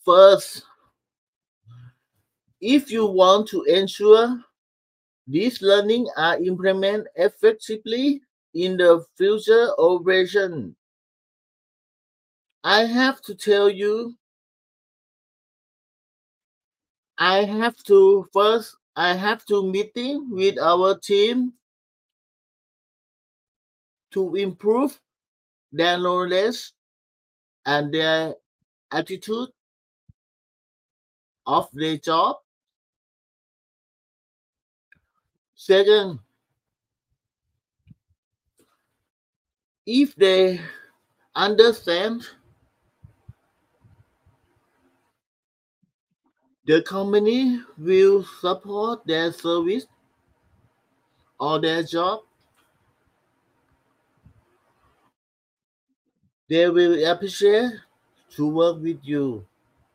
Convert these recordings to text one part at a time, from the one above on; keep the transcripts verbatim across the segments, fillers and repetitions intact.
First, if you want to ensure these learning are implemented effectively in the future operation, I have to tell you, I have to first, I have to meeting with our team to improve their knowledge and their attitude of their job. Second, if they understand the company will support their service or their job, they will appreciate to work with you.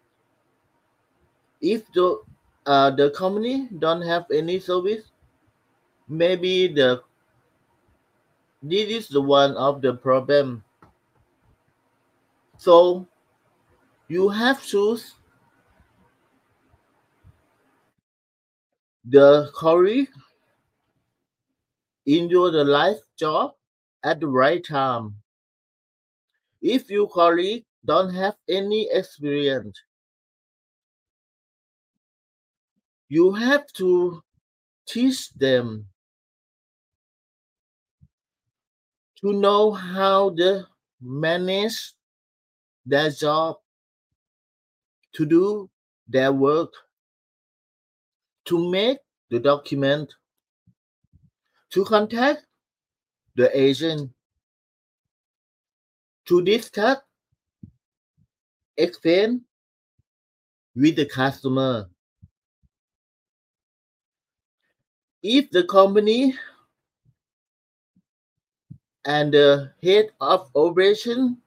If the uh, the company don't have any service, maybe the this is the one of the problem. So you have to choose the career in your life job at the right time. If your colleague don't have any experience, you have to teach them to know how to manage their job, to do their work, to make the document, to contact the agent, to discuss, explain with the customer. If the company and the head of operation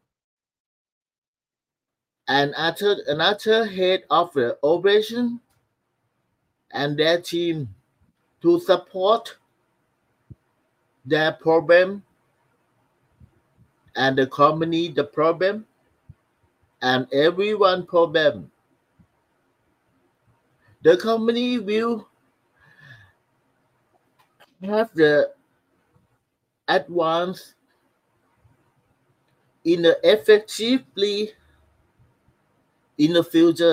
and other, another head of the operation and their team to support their problem and the company the problem and everyone problem, the company will have the advance in the effectively in the future.